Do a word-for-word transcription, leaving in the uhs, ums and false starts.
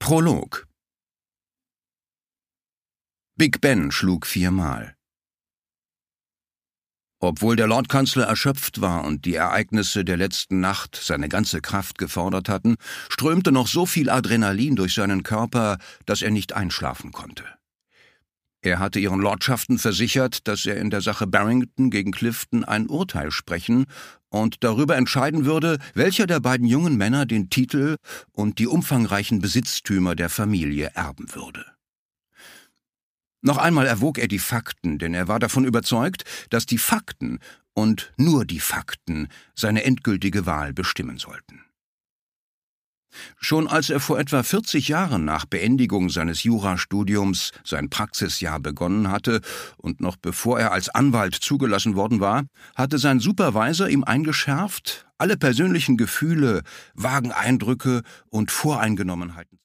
Prolog. Big Ben schlug viermal. Obwohl der Lordkanzler erschöpft war und die Ereignisse der letzten Nacht seine ganze Kraft gefordert hatten, strömte noch so viel Adrenalin durch seinen Körper, dass er nicht einschlafen konnte. Er hatte ihren Lordschaften versichert, dass er in der Sache Barrington gegen Clifton ein Urteil sprechen und darüber entscheiden würde, welcher der beiden jungen Männer den Titel und die umfangreichen Besitztümer der Familie erben würde. Noch einmal erwog er die Fakten, denn er war davon überzeugt, dass die Fakten und nur die Fakten seine endgültige Wahl bestimmen sollten. Schon als er vor etwa vierzig Jahren nach Beendigung seines Jurastudiums sein Praxisjahr begonnen hatte und noch bevor er als Anwalt zugelassen worden war, hatte sein Supervisor ihm eingeschärft, alle persönlichen Gefühle, vagen Eindrücke und Voreingenommenheiten